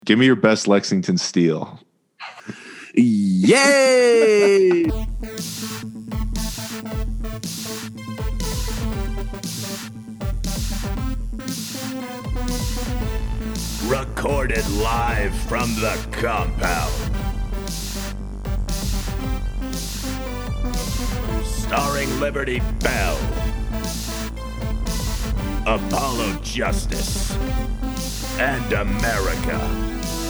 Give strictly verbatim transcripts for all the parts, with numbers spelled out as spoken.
Give me your best Lexington Steel. Yay! Recorded live from the compound. Starring Liberty Bell, Apollo Justice, and America.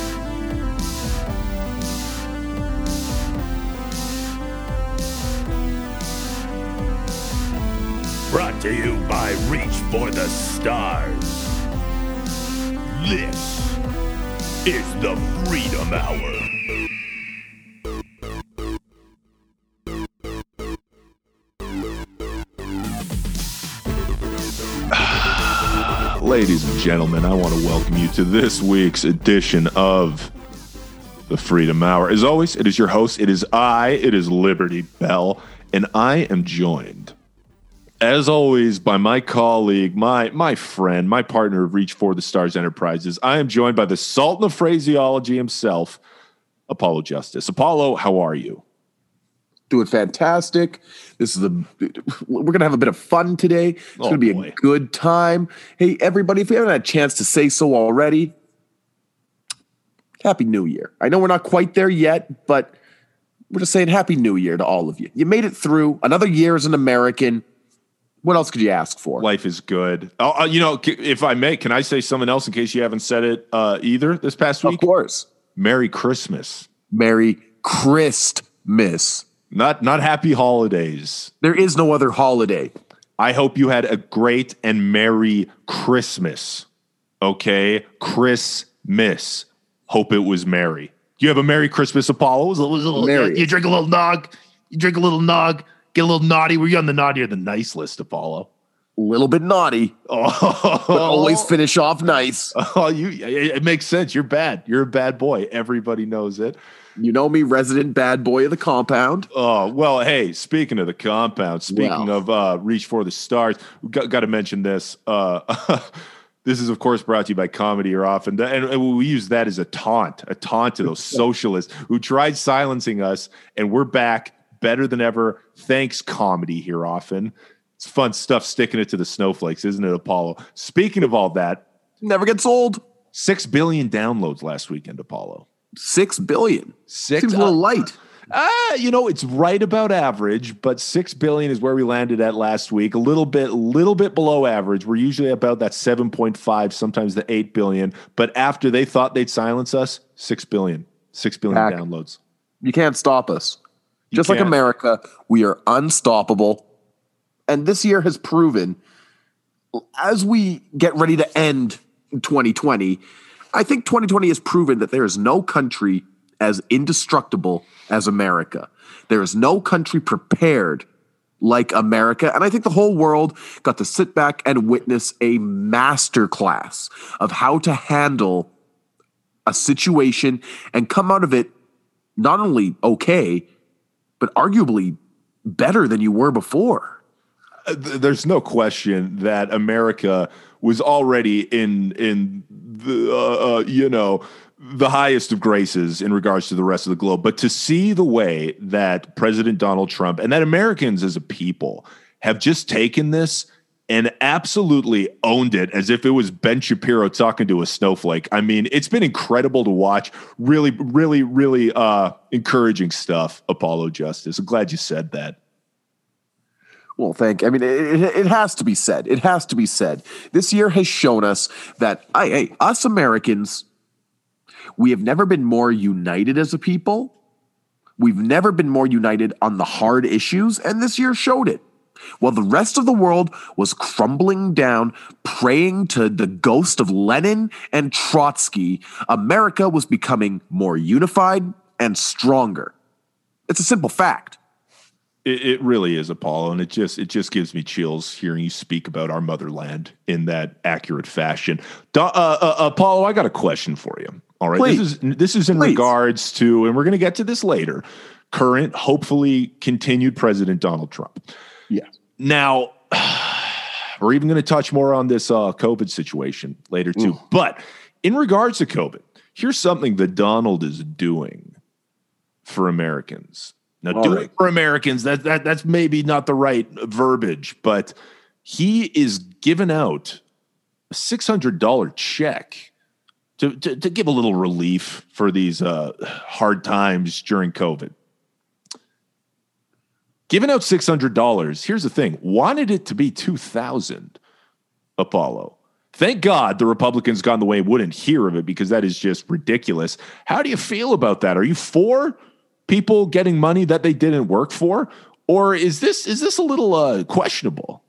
Brought to you by Reach for the Stars. This is the Freedom Hour. Ladies and gentlemen, I want to welcome you to this week's edition of the Freedom Hour. As always, it is your host. It is I. It is Liberty Bell, and I am joined, as always, by my colleague, my my friend, my partner of Reach for the Stars Enterprises. I am joined by the Sultan of Phraseology himself, Apollo Justice. Apollo, how are you? Doing fantastic. This is a we're gonna have a bit of fun today. It's Oh, gonna be boy. a good time. Hey, everybody, if you haven't had a chance to say so already, Happy New Year. I know we're not quite there yet, but we're just saying Happy New Year to all of you. You made it through another year as an American. What else could you ask for? Life is good. Oh, uh, you know, c- if I may, can I say something else in case you haven't said it uh, either this past Of week? course. Merry Christmas. Merry Christmas. Not not happy holidays. There is no other holiday. I hope you had a great and merry Christmas. Okay? Christmas. Hope it was merry. Do you have a Merry Christmas, Apollo? Was it- was it a little- Merry. You drink a little nog? You drink a little nog? Get a little naughty? Were you on the naughty or the nice list, Apollo? A little bit naughty, Oh, but always finish off nice. Oh, you. It it makes sense. You're bad. You're a bad boy. Everybody knows it. You know me, resident bad boy of the compound. Oh, well, hey, speaking of the compound, speaking Well. of uh, Reach for the Stars, we got, got to mention this. Uh, this is, of course, brought to you by Comedy or Often. And, and we use that as a taunt, a taunt to those socialists who tried silencing us. And we're back better than ever. Thanks, Comedy here often. It's fun stuff sticking it to the snowflakes, isn't it, Apollo? Speaking of all that, Never gets old. six billion downloads last weekend, Apollo. Six billion. Six. Seems a little light. Ah, you know, it's right about average, but six billion is where we landed at last week. A little bit, little bit below average. We're usually about that seven point five, sometimes the eight billion. But after they thought they'd silence us, six billion, six billion Heck. downloads. You can't stop us. Just like can't. America, we are unstoppable. And this year has proven, as we get ready to end twenty twenty, I think twenty twenty has proven that there is no country as indestructible as America. There is no country prepared like America. And I think the whole world got to sit back and witness a masterclass of how to handle a situation and come out of it not only okay, but arguably better than you were before. Uh, th- There's no question that America was already in in the uh, uh, you know the highest of graces in regards to the rest of the globe. But to see the way that President Donald Trump and that Americans as a people have just taken this and absolutely owned it as if it was Ben Shapiro talking to a snowflake. I mean, it's been incredible to watch. Really, really, really uh, encouraging stuff, Apollo Justice. I'm glad you said that. Well, thank. I mean, it, it, it has to be said. It has to be said. This year has shown us that, I, hey, us Americans, we have never been more united as a people. We've never been more united on the hard issues, and this year showed it. While the rest of the world was crumbling down, praying to the ghost of Lenin and Trotsky, America was becoming more unified and stronger. It's a simple fact. It, it really is, Apollo, and it just it just gives me chills hearing you speak about our motherland in that accurate fashion. Do, uh, uh, Apollo, I got a question for you. All right, Please. this is this is in Please. regards to, and we're going to get to this later. Current, hopefully continued President Donald Trump. Yeah. Now, we're even going to touch more on this uh, COVID situation later too. Ooh. But in regards to COVID, Here's something that Donald is doing for Americans. Now, All doing right. it for Americans, that, that that's maybe not the right verbiage, but he is giving out a six hundred dollars check to, to, to give a little relief for these uh, hard times during COVID. Giving out six hundred dollars, here's the thing, wanted it to be two thousand dollars, Apollo. Thank God the Republicans got in the way, wouldn't hear of it, because that is just ridiculous. How do you feel about that? Are you for people getting money that they didn't work for? Or is this is this a little uh, questionable?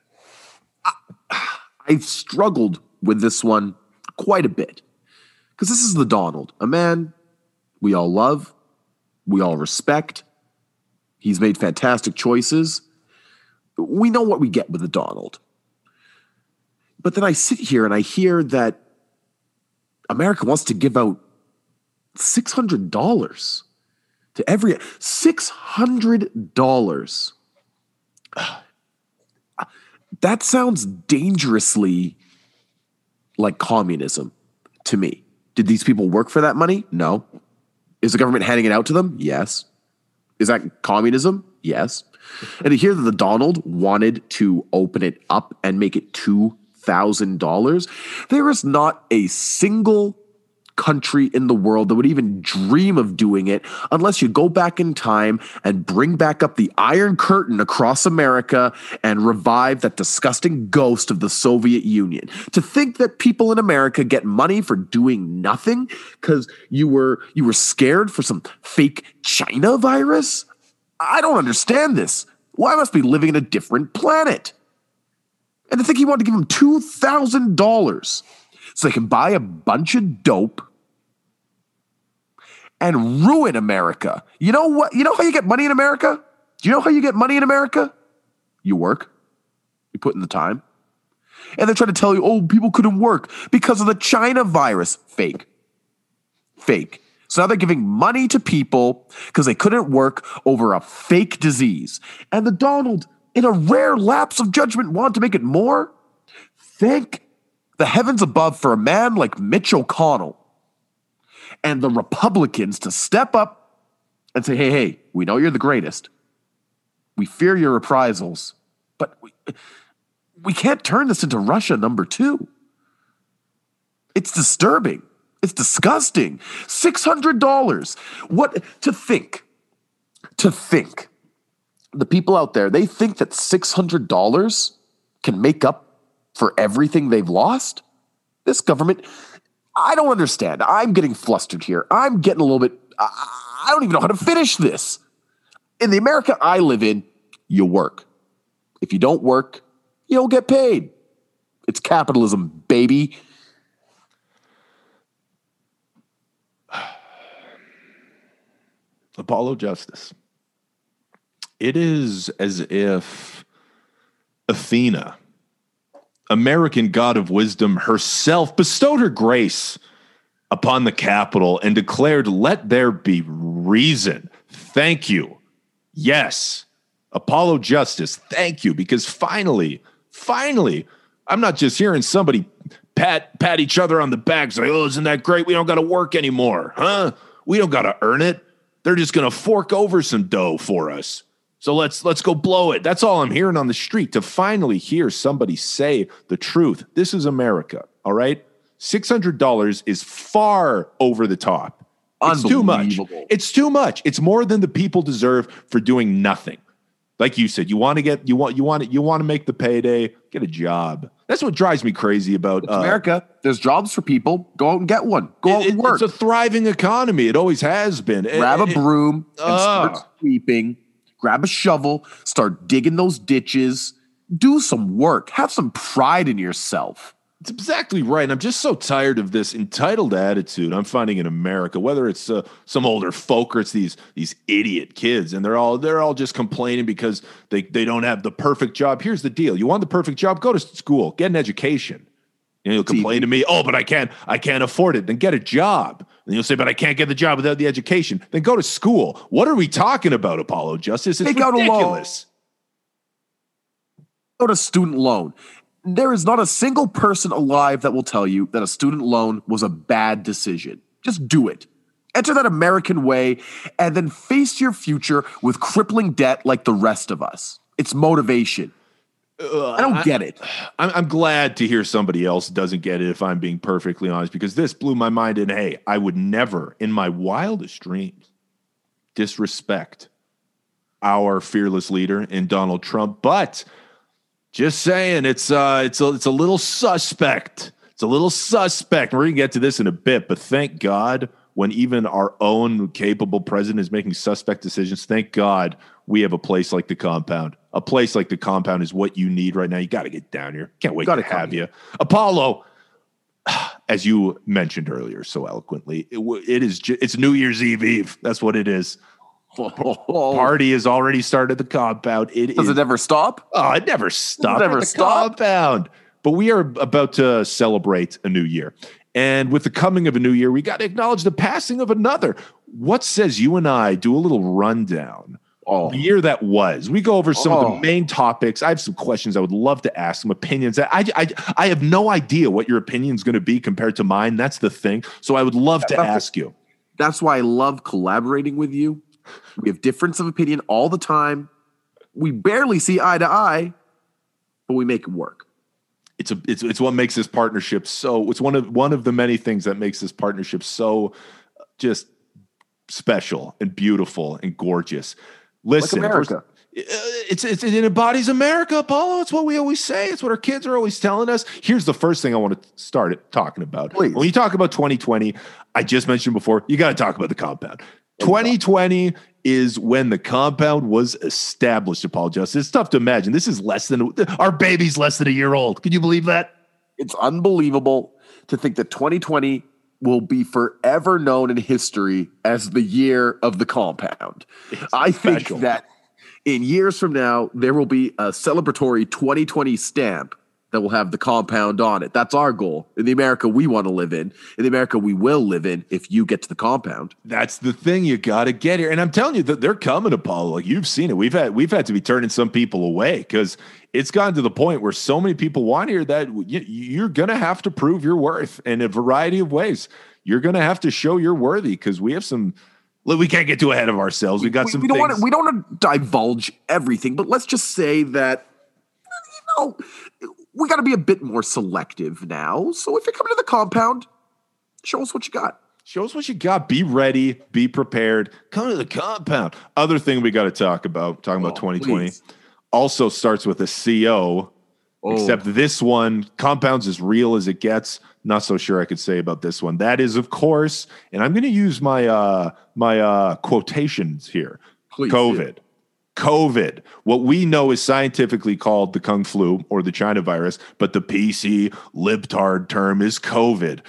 I've struggled with this one quite a bit, because this is the Donald, a man we all love, we all respect. He's made fantastic choices. We know what we get with the Donald. But then I sit here and I hear that America wants to give out six hundred dollars to every six hundred dollars. That sounds dangerously like communism to me. Did these people work for that money? No. Is the government handing it out to them? Yes. Is that communism? Yes. And to hear that the Donald wanted to open it up and make it two thousand dollars, there is not a single country in the world that would even dream of doing it unless you go back in time and bring back up the Iron Curtain across America and revive that disgusting ghost of the Soviet Union. To think that people in America get money for doing nothing because you were you were scared for some fake China virus? I don't understand this. Well, I must be living in a different planet. And to think he wanted to give them two thousand dollars so they can buy a bunch of dope and ruin America. You know what? You know how you get money in America? Do you know how you get money in America? You work. You put in the time. And they're trying to tell you, oh, people couldn't work because of the China virus. Fake. Fake. So now they're giving money to people because they couldn't work over a fake disease. And the Donald, in a rare lapse of judgment, wanted to make it more. Thank the heavens above for a man like Mitch McConnell and the Republicans to step up and say, hey, hey, we know you're the greatest. We fear your reprisals, but we, we can't turn this into Russia number two. It's disturbing. It's disgusting. six hundred dollars. What to think? To think. The people out there, they think that six hundred dollars can make up for everything they've lost? This government, I don't understand. I'm getting flustered here. I'm getting a little bit, I don't even know how to finish this. In the America I live in, you work. If you don't work, you don't get paid. It's capitalism, baby. Apollo Justice. It is as if Athena, American god of wisdom herself, bestowed her grace upon the Capitol and declared, let there be reason. Thank you. Yes, Apollo Justice, thank you, because finally, finally, I'm not just hearing somebody pat pat each other on the back, say, oh, isn't that great? We don't got to work anymore, huh? We don't got to earn it. They're just going to fork over some dough for us. So let's let's go blow it. That's all I'm hearing on the street, to finally hear somebody say the truth. This is America, all right? six hundred dollars is far over the top. It's too much. It's too much. It's more than the people deserve for doing nothing. Like you said, you want to get you want you want to, you want to make the payday, get a job. That's what drives me crazy about uh, America. There's jobs for people. Go out and get one. Go out it, and work. It's a thriving economy. It always has been. Grab it, a broom it, and uh, start sweeping. Grab a shovel. Start digging those ditches. Do some work. Have some pride in yourself. It's exactly right. And I'm just so tired of this entitled attitude I'm finding in America, whether it's uh, some older folk or it's these these idiot kids, and they're all they're all just complaining because they, they don't have the perfect job. Here's the deal. You want the perfect job? Go to school. Get an education. And you'll complain to me, oh, but I can't I can't afford it. Then get a job. And you'll say, but I can't get the job without the education. Then go to school. What are we talking about, Apollo Justice? It's Take out a loan. ridiculous. Go to student loan. There is not a single person alive that will tell you that a student loan was a bad decision. Just do it. Enter that American way and then face your future with crippling debt like the rest of us. It's motivation. Uh, I don't get it. I'm, I'm glad to hear somebody else doesn't get it, if I'm being perfectly honest, because this blew my mind. And hey, I would never in my wildest dreams disrespect our fearless leader in Donald Trump. But just saying, it's uh, it's a, it's a little suspect. It's a little suspect. We're going to get to this in a bit, but thank God when even our own capable president is making suspect decisions, thank God we have a place like the Compound. A place like the Compound is what you need right now. You got to get down here. Can't wait to have you. Apollo, as you mentioned earlier so eloquently, it, it is ju- it's New Year's Eve Eve. That's what it is. Party has already started the Compound. It Does is, it ever stop? Oh, it never stops. Does it never the stop? Compound. But we are about to celebrate a new year. And with the coming of a new year, we got to acknowledge the passing of another. What says you and I do a little rundown? Oh. The year that was. We go over some oh. of the main topics. I have some questions I would love to ask, some opinions. I, I, I have no idea what your opinion is going to be compared to mine. That's the thing. So I would love to that's ask the, you. That's why I love collaborating with you. We have difference of opinion all the time. We barely see eye to eye, but we make it work. It's a it's it's what makes this partnership so. It's one of one of the many things that makes this partnership so just special and beautiful and gorgeous. Listen, like America. It's, it's it embodies America, Apollo. It's what we always say. It's what our kids are always telling us. Here's the first thing I want to start it talking about. Please. When you talk about twenty twenty, I just mentioned before, you got to talk about the Compound. twenty twenty is when the Compound was established, Apollo Justice. It's tough to imagine. This is less than our baby's less than a year old. Can you believe that? It's unbelievable to think that twenty twenty will be forever known in history as the year of the Compound. It's I special. think that in years from now, there will be a celebratory twenty twenty stamp that will have the Compound on it. That's our goal in the America we want to live in, in the America we will live in if you get to the Compound. That's the thing. You got to get here. And I'm telling you that they're coming, Apollo. Like you've seen it. We've had, we've had to be turning some people away because it's gotten to the point where so many people want here that you, you're going to have to prove your worth in a variety of ways. You're going to have to show you're worthy because we have some, we can't get too ahead of ourselves. We got we, some we don't things. want to, we don't want to divulge everything, but let's just say that, you know, we got to be a bit more selective now. So if you're coming to the Compound, show us what you got. Show us what you got. Be ready. Be prepared. Come to the Compound. Other thing we got to talk about, talking about oh, twenty twenty, please. Also starts with a C O, oh. except this one, Compound's as real as it gets. Not so sure I could say about this one. That is, of course, and I'm going to use my uh, my uh, quotations here. Please COVID. Do. COVID, what we know is scientifically called the Kung flu or the China virus, but the P C libtard term is COVID.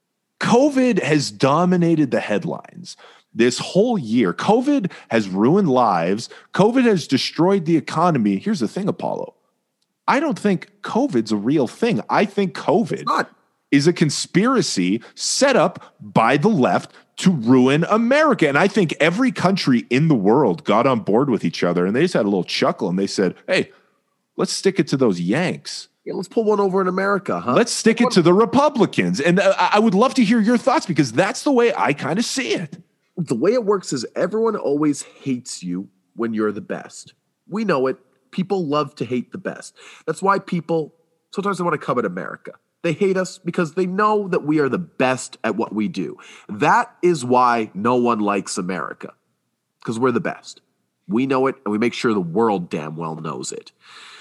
COVID has dominated the headlines this whole year. COVID has ruined lives. COVID has destroyed the economy. Here's the thing, Apollo. I don't think COVID's a real thing. I think COVID is a conspiracy set up by the left to ruin America. And I think every country in the world got on board with each other and they just had a little chuckle and they said, hey, let's stick it to those Yanks. Yeah, let's pull one over in America, huh? Let's stick it to the Republicans. And uh, I would love to hear your thoughts because that's the way I kind of see it. The way it works is everyone always hates you when you're the best. We know it. People love to hate the best. That's why people, sometimes they want to come at America. They hate us because they know that we are the best at what we do. That is why no one likes America, because we're the best. We know it, and we make sure the world damn well knows it.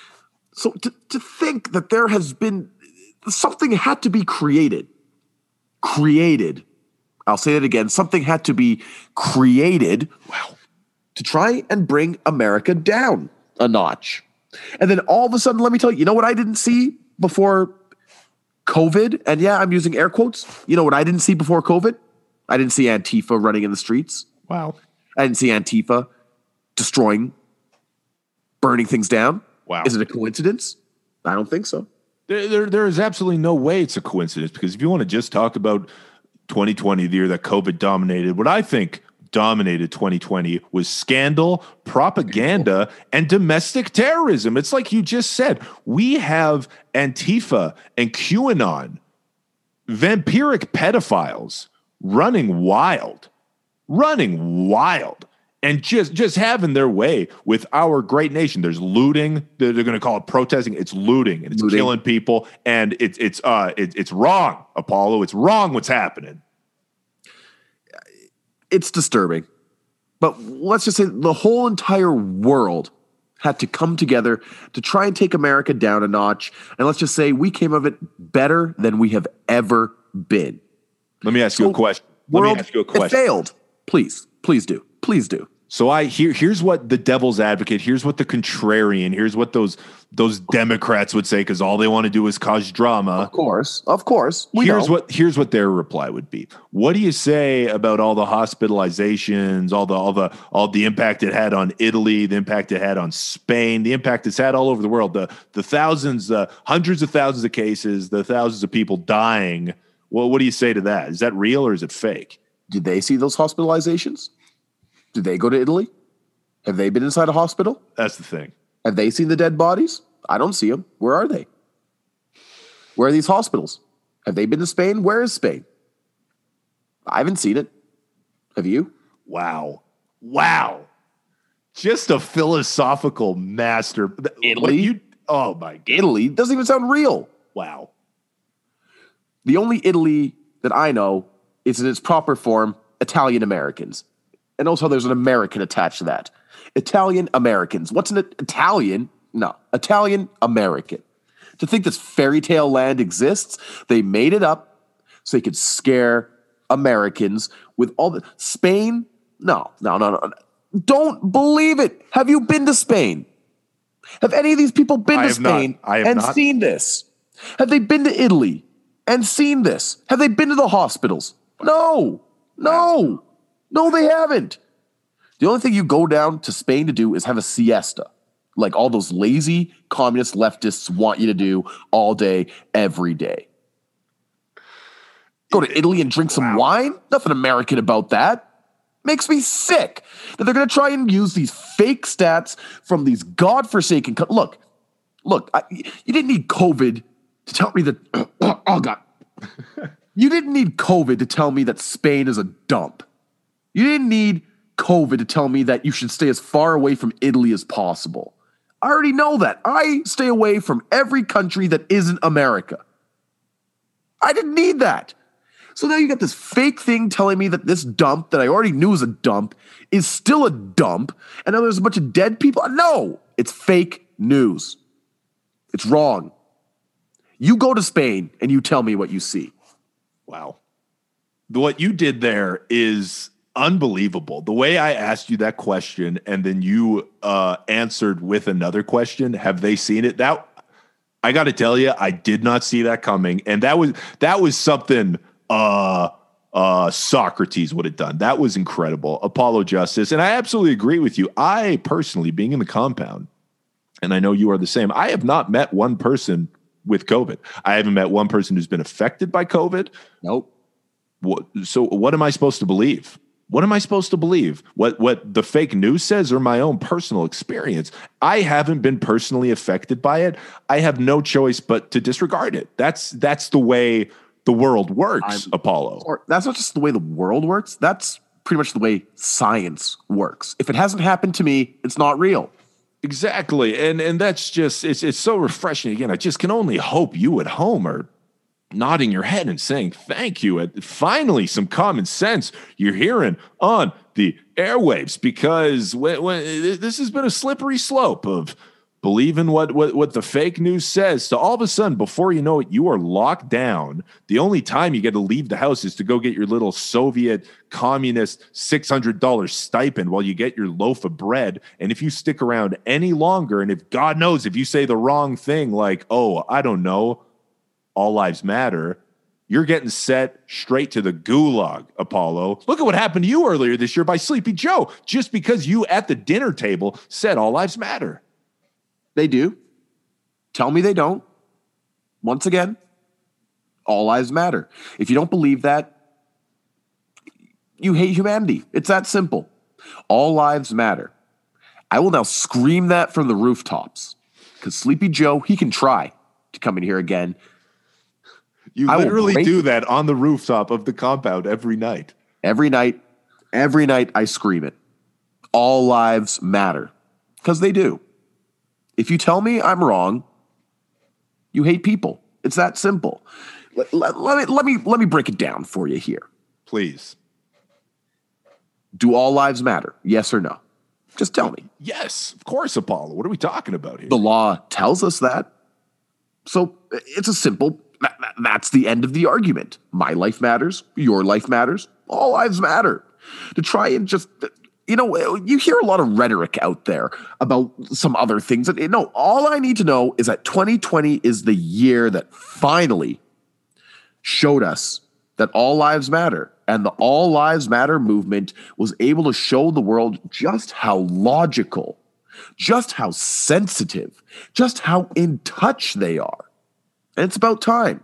So to, to think that there has been something had to be created, created. I'll say it again. Something had to be created, wow, to try and bring America down a notch. And then all of a sudden, let me tell you, you know what I didn't see before COVID? And yeah, I'm using air quotes. You know what I didn't see before COVID? I didn't see Antifa running in the streets. Wow. I didn't see Antifa destroying, burning things down. Wow. Is it a coincidence? I don't think so. There, there, there is absolutely no way it's a coincidence because if you want to just talk about twenty twenty, the year that COVID dominated, what I think dominated twenty twenty was scandal, propaganda, and domestic terrorism. It's like you just said. We have Antifa and QAnon, vampiric pedophiles running wild, running wild, and just just having their way with our great nation. There's looting. They're, they're going to call it protesting. It's looting, and it's Looting. killing people, and it's it's uh it, it's wrong, Apollo. It's wrong what's happening. It's disturbing. But let's just say the whole entire world had to come together to try and take America down a notch. And let's just say we came of it better than we have ever been. Let me ask So, you a question. Let World, me ask you a it question. failed. Please, please do. Please do. So I here here's what the devil's advocate, here's what the contrarian, here's what those those Democrats would say, because all they want to do is cause drama. Of course. Of course. We here's know. what here's what their reply would be. What do you say about all the hospitalizations, all the all the all the impact it had on Italy, the impact it had on Spain, the impact it's had all over the world, the the thousands, the hundreds of thousands of cases, the thousands of people dying. Well, what do you say to that? Is that real or is it fake? Did they see those hospitalizations? Did they go to Italy? Have they been inside a hospital? That's the thing. Have they seen the dead bodies? I don't see them. Where are they? Where are these hospitals? Have they been to Spain? Where is Spain? I haven't seen it. Have you? Wow. Wow. Just a philosophical master. Italy? What you, oh my God. Italy doesn't even sound real. Wow. The only Italy that I know is in its proper form, Italian Americans. And also there's an American attached to that. Italian Americans. What's an Italian? No, Italian American. To think this fairy tale land exists, they made it up so they could scare Americans with all the Spain. No, no, no, no. Don't believe it. Have you been to Spain? Have any of these people been I to have not. Spain I have and not. seen this? Have they been to Italy and seen this? Have they been to the hospitals? No, no, no, they haven't. The only thing you go down to Spain to do is have a siesta, like all those lazy communist leftists want you to do all day, every day. Go to Italy and drink some Wow. wine? Nothing American about that. Makes me sick that they're going to try and use these fake stats from these godforsaken. Co- look, look, I, you didn't need COVID to tell me that. Oh, God. You didn't need COVID to tell me that Spain is a dump. You didn't need COVID to tell me that you should stay as far away from Italy as possible. I already know that. I stay away from every country that isn't America. I didn't need that. So now you got this fake thing telling me that this dump that I already knew was a dump is still a dump, and now there's a bunch of dead people. No, it's fake news. It's wrong. You go to Spain and you tell me what you see. Wow. What you did there is unbelievable. The way I asked you that question and then you uh, answered with another question, have they seen it? That I got to tell you, I did not see that coming. And that was that was something uh, uh, Socrates would have done. That was incredible. Apollo Justice. And I absolutely agree with you. I personally, being in the compound, and I know you are the same, I have not met one person with COVID. I haven't met one person who's been affected by COVID. Nope. What, so what am I supposed to believe? What am I supposed to believe? What what the fake news says or my own personal experience? I haven't been personally affected by it. I have no choice but to disregard it. That's that's the way the world works, I'm- Apollo. Or that's not just the way the world works. That's pretty much the way science works. If it hasn't happened to me, it's not real. Exactly. And and that's just it's it's so refreshing. Again, I just can only hope you at home are nodding your head and saying thank you. And finally, some common sense you're hearing on the airwaves, because when, when this has been a slippery slope of believing what, what, what the fake news says. So all of a sudden, before you know it, you are locked down. The only time you get to leave the house is to go get your little Soviet communist six hundred dollars stipend while you get your loaf of bread. And if you stick around any longer, and if God knows, if you say the wrong thing, like, oh, I don't know, all lives matter, you're getting set straight to the gulag, Apollo. Look at what happened to you earlier this year by Sleepy Joe, just because you at the dinner table said all lives matter. They do. Tell me they don't. Once again, all lives matter. If you don't believe that, you hate humanity. It's that simple. All lives matter. I will now scream that from the rooftops, because Sleepy Joe, he can try to come in here again. You I will literally break- do that on the rooftop of the compound every night. Every night, every night I scream it. All lives matter. Because they do. If you tell me I'm wrong, you hate people. It's that simple. Let, let, let, me, let, me, let me break it down for you here. Please. Do all lives matter? Yes or no? Just tell me. Yes, of course, Apollo. What are we talking about here? The law tells us that. So it's a simple, that, that- that's the end of the argument. My life matters. Your life matters. All lives matter. To try and just, you know, you hear a lot of rhetoric out there about some other things. And, no, all I need to know is that twenty twenty is the year that finally showed us that all lives matter. And the All Lives Matter movement was able to show the world just how logical, just how sensitive, just how in touch they are. And it's about time.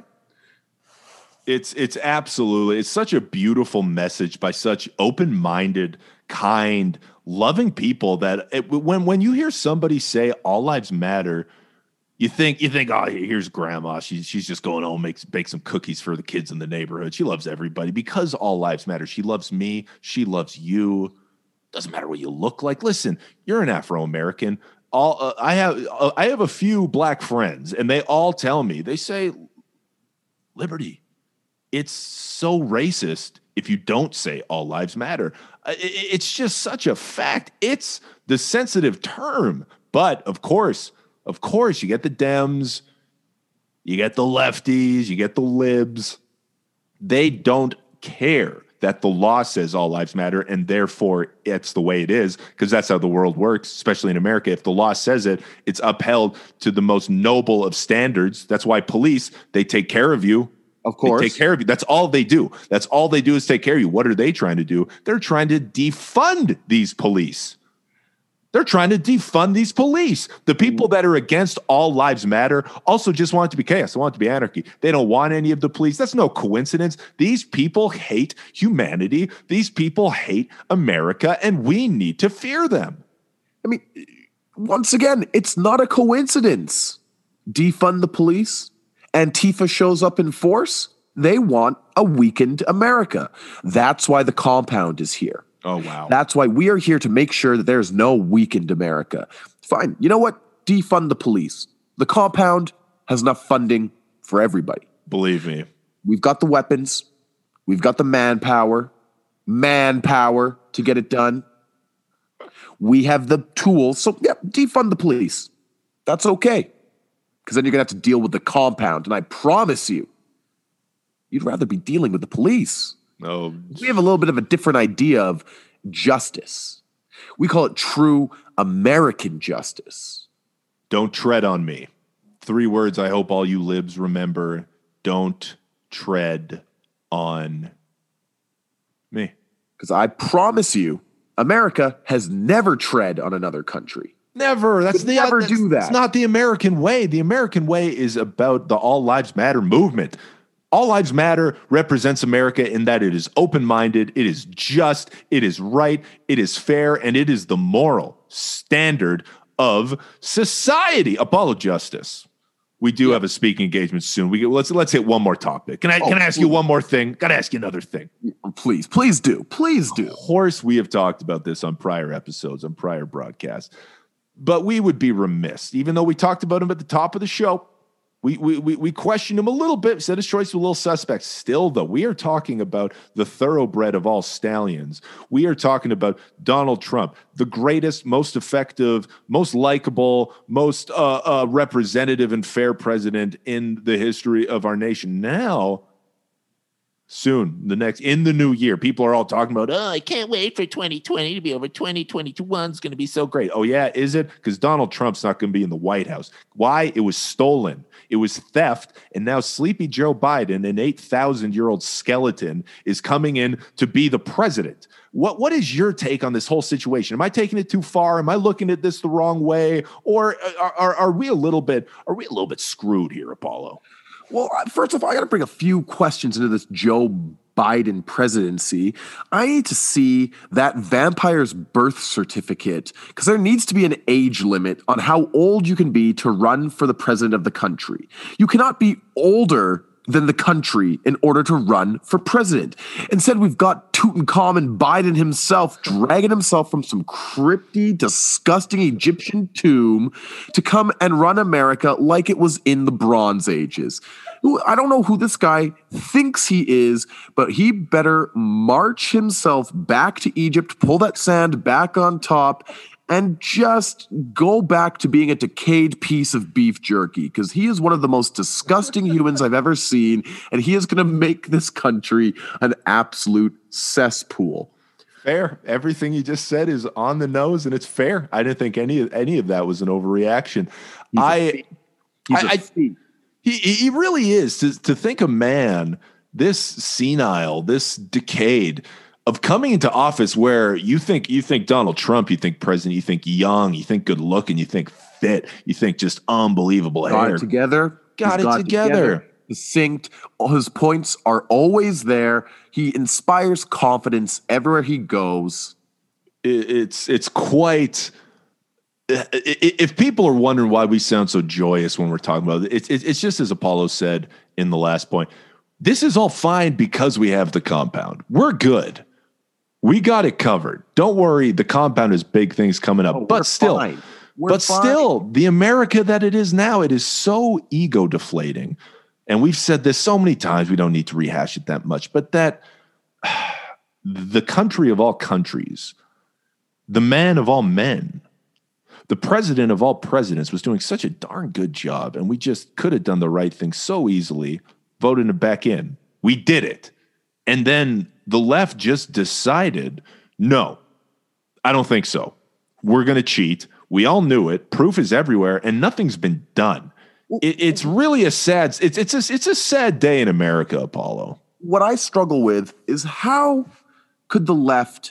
It's it's absolutely, it's such a beautiful message by such open-minded, kind, loving people that it, when when you hear somebody say all lives matter, you think you think oh, here's grandma, she's she's just going home, makes bake some cookies for the kids in the neighborhood. She loves everybody because all lives matter. She loves me, she loves you. Doesn't matter what you look like. Listen, you're an Afro-American. All uh, I have uh, I have a few black friends, and they all tell me, they say, Liberty, it's so racist if you don't say all lives matter. Uh, it- It's just such a fact. It's the sensitive term. But of course, of course, you get the Dems, you get the lefties, you get the libs. They don't care that the law says all lives matter, and therefore it's the way it is, because that's how the world works, especially in America. If the law says it, it's upheld to the most noble of standards. That's why police, they take care of you. Of course. They take care of you. That's all they do. That's all they do is take care of you. What are they trying to do? They're trying to defund these police. They're trying to defund these police. The people that are against all lives matter also just want it to be chaos. They want it to be anarchy. They don't want any of the police. That's no coincidence. These people hate humanity. These people hate America, and we need to fear them. I mean, once again, it's not a coincidence. Defund the police. Antifa shows up in force. They want a weakened America. That's why the compound is here. Oh, wow. That's why we are here to make sure that there's no weakened America. Fine. You know what? Defund the police. The compound has enough funding for everybody. Believe me. We've got the weapons. We've got the manpower. Manpower to get it done. We have the tools. So, yeah, defund the police. That's okay. Because then you're going to have to deal with the compound. And I promise you, you'd rather be dealing with the police. No. We have a little bit of a different idea of justice. We call it true American justice. Don't tread on me. Three words I hope all you libs remember. Don't tread on me. Because I promise you, America has never tread on another country. Never. That's Would the never that's- do that. It's not the American way. The American way is about the All Lives Matter movement. All Lives Matter represents America in that it is open-minded, it is just, it is right, it is fair, and it is the moral standard of society. Apollo Justice. We do have a speaking engagement soon. We let's let's hit one more topic. Can I Oh, can I ask you please. one more thing? Got to ask you another thing. Please, please do. Please do. Of course, we have talked about this on prior episodes, on prior broadcasts, but we would be remiss, even though we talked about him at the top of the show. We, we, we, we questioned him a little bit, said his choice was a little suspect. Still, though, we are talking about the thoroughbred of all stallions. We are talking about Donald Trump, the greatest, most effective, most likable, most uh, uh, representative and fair president in the history of our nation. Now, soon, the next in the new year, people are all talking about, oh, I can't wait for twenty twenty to be over. twenty twenty-one is going to be so great. Oh, yeah, is it? Because Donald Trump's not going to be in the White House. Why? It was stolen. It was theft. And now sleepy Joe Biden, an eight thousand year old skeleton, is coming in to be the president. What, what is your take on this whole situation? Am I taking it too far? Am I looking at this the wrong way? Or are, are, are we a little bit, are we a little bit screwed here, Apollo? Well, first of all, I got to bring a few questions into this Joe Biden presidency. I need to see that vampire's birth certificate, because there needs to be an age limit on how old you can be to run for the president of the country. You cannot be older than the country in order to run for president. Instead, we've got Tutankhamun Biden himself dragging himself from some crypty, disgusting Egyptian tomb to come and run America like it was in the Bronze Ages. I don't know who this guy thinks he is, but he better march himself back to Egypt, pull that sand back on top, and just go back to being a decayed piece of beef jerky, because he is one of the most disgusting humans I've ever seen, and he is going to make this country an absolute cesspool. Fair. Everything you just said is on the nose, and it's fair. I didn't think any of any of that was an overreaction. He's I, a He's I, a I he he really is. To to think a man this senile, this decayed, of coming into office where you think you think Donald Trump, you think president, you think young, you think good looking, you think fit, you think just unbelievable got hair. It together. Got it together. Synced. His points are always there. He inspires confidence everywhere he goes. It, it's it's quite. If people are wondering why we sound so joyous when we're talking about it, it's it's just as Apollo said in the last point. This is all fine because we have the compound. We're good. We got it covered. Don't worry. The compound has big things coming up, oh, but still, but fine. still, the America that it is now, it is so ego deflating. And we've said this so many times, we don't need to rehash it that much, but that the country of all countries, the man of all men, the president of all presidents was doing such a darn good job. And we just could have done the right thing so easily, voting him back in. We did it. And then the left just decided, no, I don't think so. We're going to cheat. We all knew it. Proof is everywhere, and nothing's been done. It, it's really a sad. It's it's a, it's a sad day in America, Apollo. What I struggle with is how could the left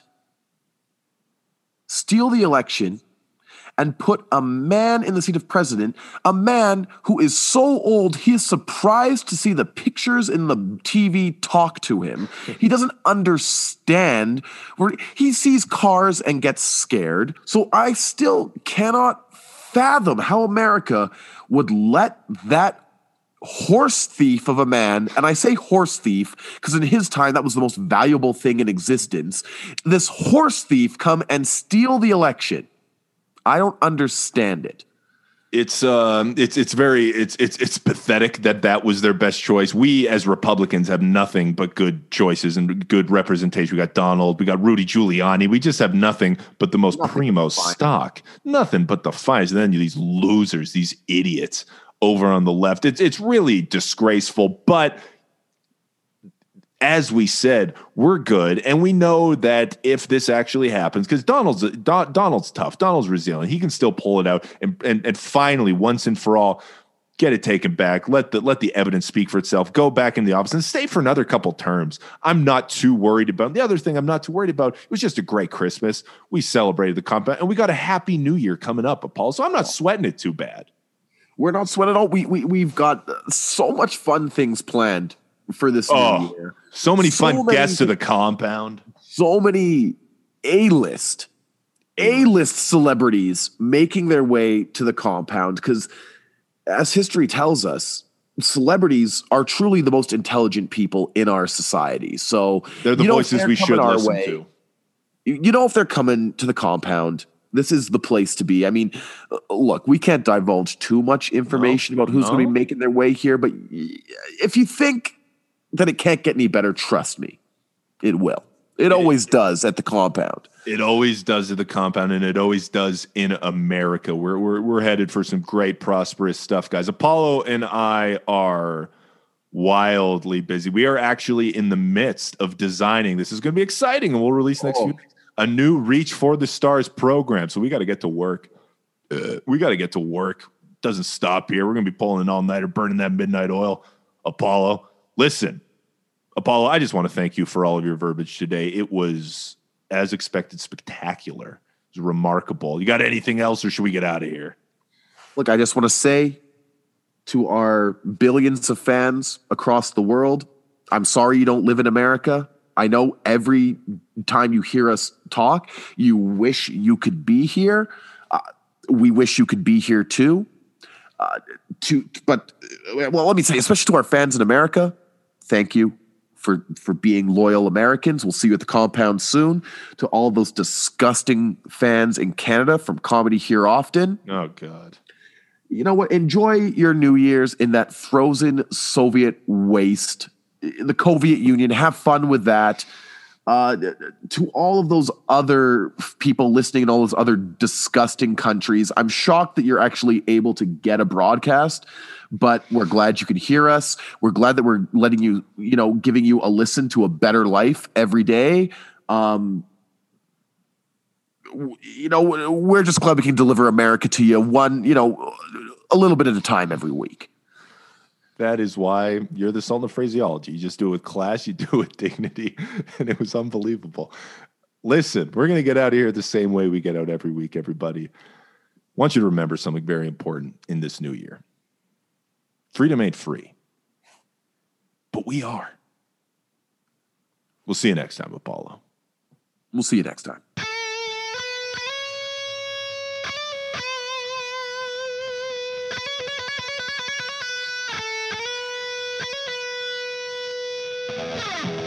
steal the election and put a man in the seat of president, a man who is so old he is surprised to see the pictures in the T V talk to him. He doesn't understand where he sees cars and gets scared. So I still cannot fathom how America would let that horse thief of a man, and I say horse thief because in his time that was the most valuable thing in existence, this horse thief come and steal the election. I don't understand it. It's um, it's it's very it's it's it's pathetic that that was their best choice. We as Republicans have nothing but good choices and good representation. We got Donald, we got Rudy Giuliani. We just have nothing but the most nothing primo stock. Nothing but the finest. And then these losers, these idiots over on the left. It's it's really disgraceful. But as we said, we're good, and we know that if this actually happens, because Donald's Don, Donald's tough, Donald's resilient, he can still pull it out, and, and and finally, once and for all, get it taken back. Let the let the evidence speak for itself. Go back in the office and stay for another couple terms. I'm not too worried about. The other thing I'm not too worried about. It was just a great Christmas. We celebrated the compound, and we got a happy New Year coming up, Paul. So I'm not sweating it too bad. We're not sweating at all. We we we've got so much fun things planned for this oh, new year. So many so fun many, guests to the compound. So many A-list, A-list celebrities making their way to the compound because, as history tells us, celebrities are truly the most intelligent people in our society. So they're the you know, voices we should listen way, to. You know, if they're coming to the compound, this is the place to be. I mean, look, we can't divulge too much information no, about who's no. going to be making their way here, but if you think that it can't get any better, trust me, it will. It, it always does at the compound. It always does at the compound, and it always does in America. We're we're we're headed for some great, prosperous stuff, guys. Apollo and I are wildly busy. We are actually in the midst of designing. This is going to be exciting, and we'll release next oh. few days. A new Reach for the Stars program. So we got to get to work. Uh, we got to get to work. Doesn't stop here. We're going to be pulling an all-nighter, burning that midnight oil. Apollo, listen. Apollo, I just want to thank you for all of your verbiage today. It was, as expected, spectacular. It was remarkable. You got anything else, or should we get out of here? Look, I just want to say to our billions of fans across the world, I'm sorry you don't live in America. I know every time you hear us talk, you wish you could be here. Uh, we wish you could be here too. Uh, to but uh, well, let me say, especially to our fans in America, thank you for for being loyal Americans. We'll see you at the compound soon. To all those disgusting fans in Canada from Comedy Here Often. Oh God. You know what? Enjoy your New Year's in that frozen Soviet waste, the Soviet Union. Have fun with that. Uh, to all of those other people listening in all those other disgusting countries, I'm shocked that you're actually able to get a broadcast, but we're glad you could hear us. We're glad that we're letting you, you know, giving you a listen to a better life every day. Um, you know, we're just glad we can deliver America to you one, you know, a little bit at a time every week. That is why you're the Sultan of Phraseology. You just do it with class, you do it with dignity, and it was unbelievable. Listen, we're going to get out of here the same way we get out every week, everybody. I want you to remember something very important in this new year. Freedom ain't free, but we are. We'll see you next time, Apollo. We'll see you next time. Yeah.